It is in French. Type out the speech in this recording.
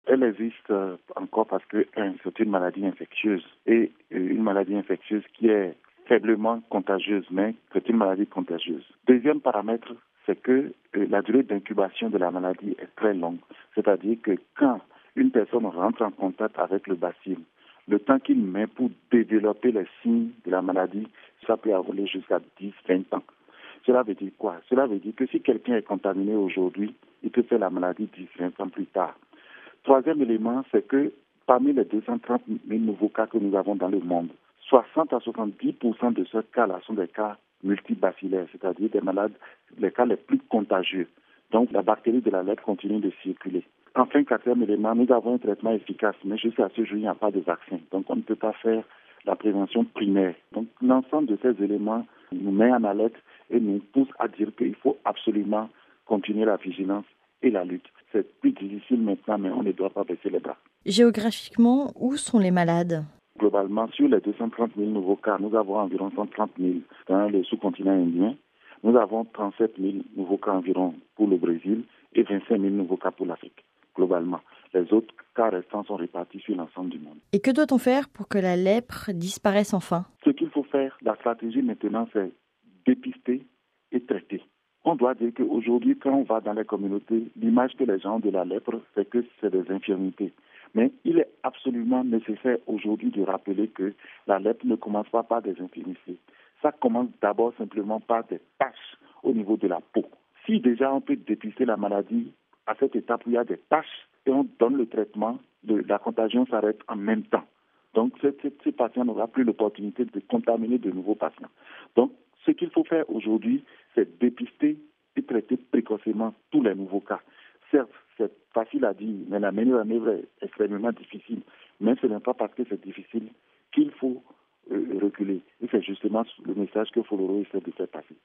Elle existe encore parce que, c'est une maladie infectieuse et une maladie infectieuse qui est faiblement contagieuse, mais c'est une maladie contagieuse. Deuxième paramètre, c'est que la durée d'incubation de la maladie est très longue. C'est-à-dire que quand une personne rentre en contact avec le bacille, le temps qu'il met pour développer les signes de la maladie, ça peut aller jusqu'à 10-20 ans. Cela veut dire quoi? Cela veut dire que si quelqu'un est contaminé aujourd'hui, il peut faire la maladie 10-20 ans plus tard. Troisième élément, c'est que parmi les 230 000 nouveaux cas que nous avons dans le monde, 60 à 70% de ces cas-là sont des cas multibacillaires, c'est-à-dire des malades, les cas les plus contagieux. Donc la bactérie de la lèpre continue de circuler. Enfin, quatrième élément, nous avons un traitement efficace, mais jusqu'à ce jour, il n'y a pas de vaccin. Donc on ne peut pas faire la prévention primaire. Donc l'ensemble de ces éléments nous met en alerte et nous pousse à dire qu'il faut absolument continuer la vigilance et la lutte. C'est plus difficile maintenant, mais on ne doit pas baisser les bras. Géographiquement, où sont les malades? Globalement, sur les 230 000 nouveaux cas, nous avons environ 130 000 dans le sous-continent indien. Nous avons 37 000 nouveaux cas environ pour le Brésil et 25 000 nouveaux cas pour l'Afrique, globalement. Les autres cas restants sont répartis sur l'ensemble du monde. Et que doit-on faire pour que la lèpre disparaisse enfin? Ce qu'il faut faire, la stratégie maintenant, c'est dépister et traiter. On doit dire qu'aujourd'hui, quand on va dans les communautés, l'image que les gens ont de la lèpre, c'est que c'est des infirmités. Mais il est absolument nécessaire aujourd'hui de rappeler que la lèpre ne commence pas par des infirmités. Ça commence d'abord simplement par des taches au niveau de la peau. Si déjà on peut dépister la maladie à cette étape où il y a des taches et on donne le traitement, la contagion s'arrête en même temps. Donc, ces patients n'auront plus l'opportunité de contaminer de nouveaux patients. Donc, ce qu'il faut faire aujourd'hui, c'est dépister et traiter précocement tous les nouveaux cas. Certes, c'est facile à dire, mais la mise en œuvre est extrêmement difficile. Mais ce n'est pas parce que c'est difficile qu'il faut reculer. Et c'est justement le message que Foloro essaie de faire passer.